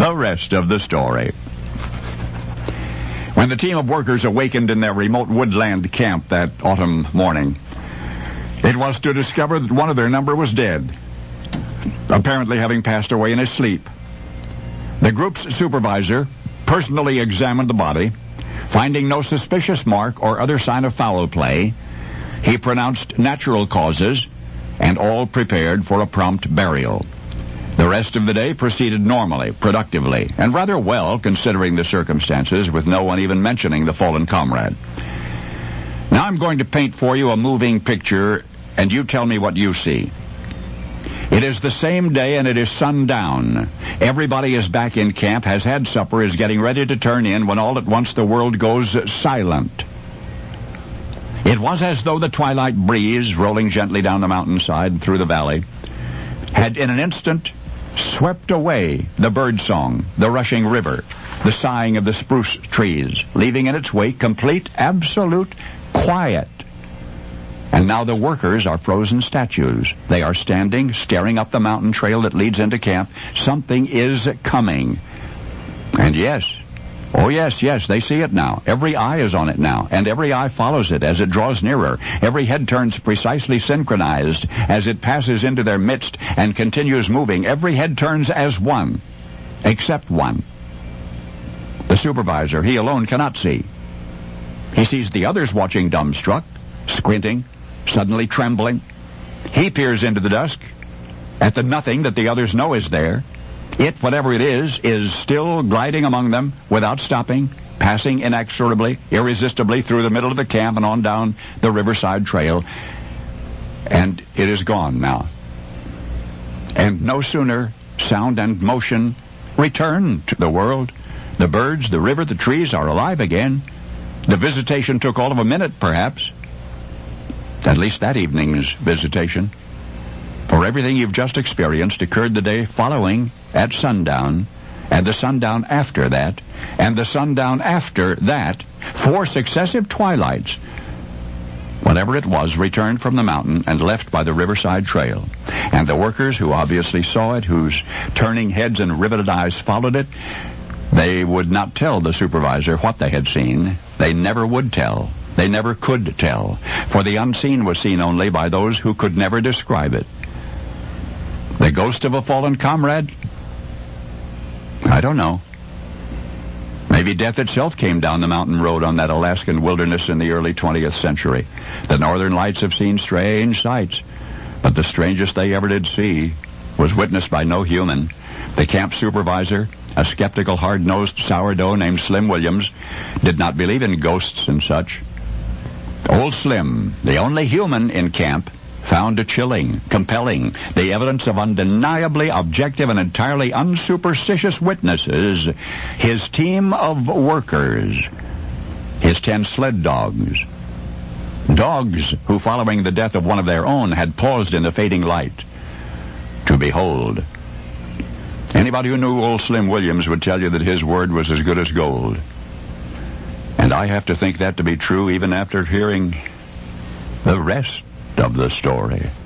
The rest of the story. When the team of workers awakened in their remote woodland camp that autumn morning, it was to discover that one of their number was dead, apparently having passed away in his sleep. The group's supervisor personally examined the body. Finding no suspicious mark or other sign of foul play, he pronounced natural causes, and all prepared for a prompt burial. The rest of the day proceeded normally, productively, and rather well considering the circumstances, with no one even mentioning the fallen comrade. Now I'm going to paint for you a moving picture, and you tell me what you see. It is the same day, and it is sundown. Everybody is back in camp, has had supper, is getting ready to turn in, when all at once the world goes silent. It was as though the twilight breeze, rolling gently down the mountainside and through the valley, had in an instant swept away the birdsong, the rushing river, the sighing of the spruce trees, leaving in its wake complete, absolute quiet. And now the workers are frozen statues. They are standing, staring up the mountain trail that leads into camp. Something is coming. And yes, oh yes, they see it now. Every eye is on it now, and every eye follows it as it draws nearer. Every head turns precisely synchronized as it passes into their midst and continues moving. Every head turns as one, except one. The supervisor, he alone cannot see. He sees the others watching dumbstruck, squinting, suddenly trembling. He peers into the dusk at the nothing that the others know is there. It, whatever it is still gliding among them without stopping, passing inexorably, irresistibly through the middle of the camp and on down the riverside trail. And it is gone now. And no sooner sound and motion return to the world. The birds, the river, the trees are alive again. The visitation took all of a minute, perhaps. At least that evening's visitation. For everything you've just experienced occurred the day following at sundown, and the sundown after that, and the sundown after that, 4 successive twilights. Whatever it was returned from the mountain and left by the riverside trail. And the workers who obviously saw it, whose turning heads and riveted eyes followed it, they would not tell the supervisor what they had seen. They never would tell. They never could tell, for the unseen was seen only by those who could never describe it. The ghost of a fallen comrade? I don't know. Maybe death itself came down the mountain road on that Alaskan wilderness in the early 20th century. The northern lights have seen strange sights, but the strangest they ever did see was witnessed by no human. The camp supervisor, a skeptical, hard-nosed sourdough named Slim Williams, did not believe in ghosts and such. Old Slim, the only human in camp, found chilling, compelling, the evidence of undeniably objective and entirely unsuperstitious witnesses, his team of workers, his 10 sled dogs. Dogs who, following the death of one of their own, had paused in the fading light to behold. Anybody who knew old Slim Williams would tell you that his word was as good as gold. And I have to think that to be true even after hearing the rest of the story.